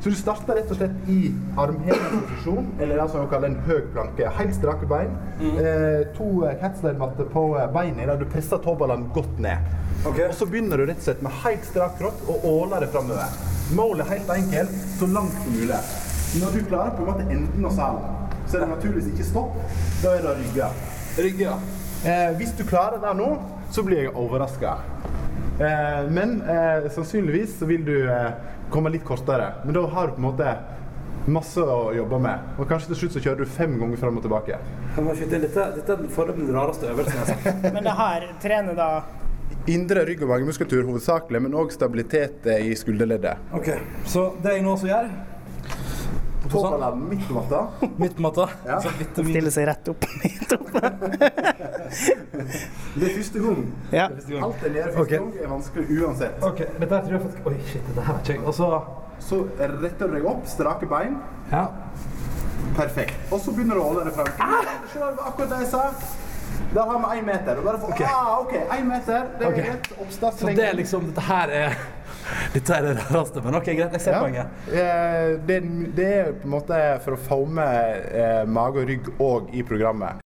Så du starter rett og slett i armhevingsposisjon, eller det som vi kaller en høg planke. Helt strake bein. 2 catslide-matter på beinet, der du presser tåballene godt ned. Okay. Og så begynner du rett og slett med helt strak kropp og åler det fremover. Målet er helt enkelt, så langt som mulig. Når du klarer på en måte enden av salen, så er det naturligvis ikke stopp, da er det rygge. Rygge, ja. Hvis du klarer det nå, så blir jeg overrasket. Men sannsynligvis så vil du komme litt kortere. Men da har du på en måte masse å jobbe med. Og kanskje til slutt så kjører du 5 ganger frem og tilbake. Dette er foreløpig den rareste øvelsen jeg har sagt. Men det her trener da indre rygg- og magemuskulatur hovedsakelig, men også stabilitet i skulderleddet. Ok, så det jeg nå også gjør Tåballene midt på matta. Midt på matta. Ja. stiller seg rett opp. Det er første gang. Ja. Alt er nede første gang er vanskelig uansett. Ok, dette her tror jeg faktisk... Oi, shit, dette her er ikke... Og så retter du deg opp, strake bein. Ja. Perfekt. Og så begynner du å holde det frem. Se akkurat det jeg sa. Der har vi 1 meter. Og bare for, ok, 1 meter. Det er rett oppstart. Så det er liksom, dette er det rareste, men ok, greit, jeg ser poenget. Det er på en måte for å få med mage og rygg også i programmet.